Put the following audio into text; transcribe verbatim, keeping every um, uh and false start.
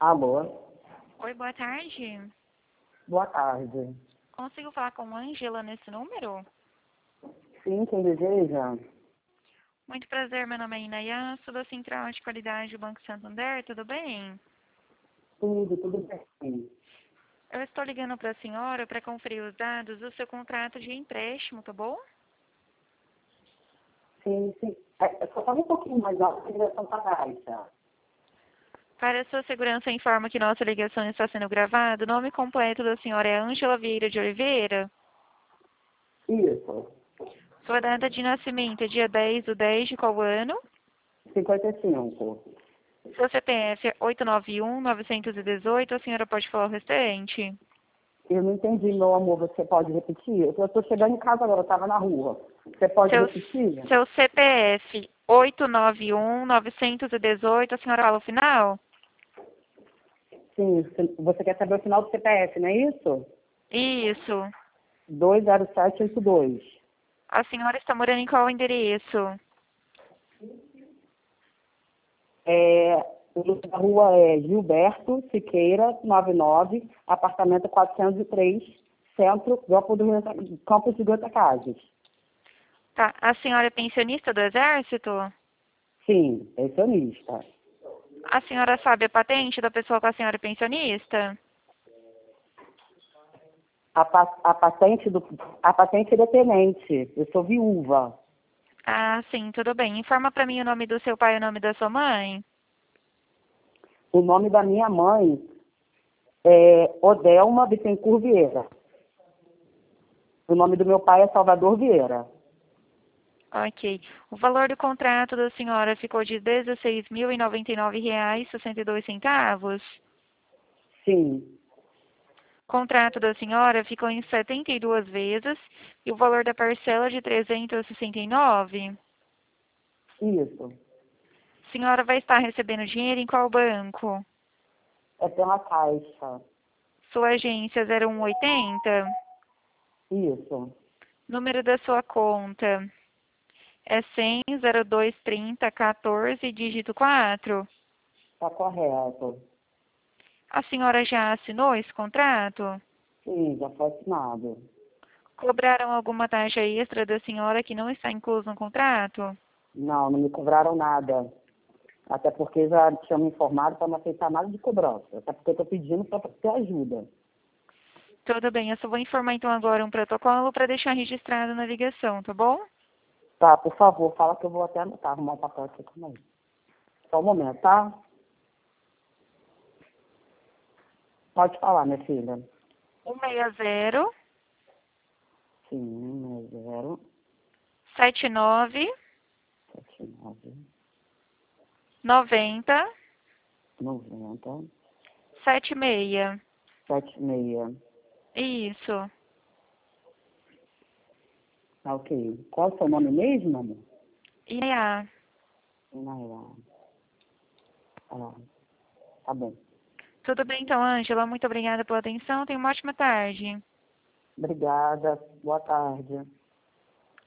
Alô? Oi, boa tarde. Boa tarde. Consigo falar com a Ângela nesse número? Sim, quem deseja? Muito prazer, meu nome é Inayá, sou da Central de Qualidade do Banco Santander, tudo bem? Tudo, tudo bem. Eu estou ligando para a senhora para conferir os dados do seu contrato de empréstimo, tá bom? Sim, sim. É, só fala um pouquinho mais alto, que a ligação tá baixa. Para sua segurança, informa que nossa ligação está sendo gravada. O nome completo da senhora é Ângela Vieira de Oliveira. Isso. Sua data de nascimento é dia dez do dez de qual ano? cinquenta e cinco. Seu C P F é oito nove um, nove um oito. A senhora pode falar o restante? Eu não entendi, meu amor. Você pode repetir? Eu tô chegando em casa agora, eu tava na rua. Você pode Seu, repetir? seu C P F oito nove um, nove um oito. A senhora fala o final? Sim, você quer saber o final do C P F, não é isso? Isso. dois zero sete oito dois. A senhora está morando em qual endereço? É, o número da rua é Gilberto Siqueira, noventa e nove, apartamento quatrocentos e três, Centro, Campo do Rio- Campos de Goitacazes. Tá. A senhora é pensionista do Exército? Sim, pensionista. A senhora sabe a patente da pessoa que a senhora é pensionista? A, pa- a patente do, a patente é da tenente. Eu sou viúva. Ah, sim, tudo bem. Informa para mim o nome do seu pai e o nome da sua mãe. O nome da minha mãe é Odelma Bittencourt Vieira. O nome do meu pai é Salvador Vieira. Ok. O valor do contrato da senhora ficou de dezesseis mil e noventa e nove reais e sessenta e dois centavos. Sim, O contrato da senhora ficou em setenta e duas vezes e o valor da parcela de trezentos e sessenta e nove. isso. A senhora vai estar recebendo dinheiro em qual banco? É pela Caixa. Sua agência zero um oitenta. Isso. Número da sua conta é cem, zero dois trinta, quatorze, dígito quatro. Está correto. A senhora já assinou esse contrato? Sim, já foi assinado. Cobraram alguma taxa extra da senhora que não está incluso no contrato? Não, não me cobraram nada. Até porque já tinham me informado para não aceitar nada de cobrança. Até porque eu estou pedindo para ter ajuda. Tudo bem, eu só vou informar então agora um protocolo para deixar registrado na ligação, tá bom? Tá, por favor, fala que eu vou até anotar, arrumar um papel aqui também. Só um momento, tá? Pode falar, minha filha. um seis zero, Sim, zero, sete nove, sete, nove, noventa, noventa, sete seis. sete, seis. Isso. Tá, ok. Qual é o seu nome mesmo, amor? E a Inaia. Ah, tá bom. Tudo bem então, Ângela. Muito obrigada pela atenção. Tenha uma ótima tarde. Obrigada. Boa tarde.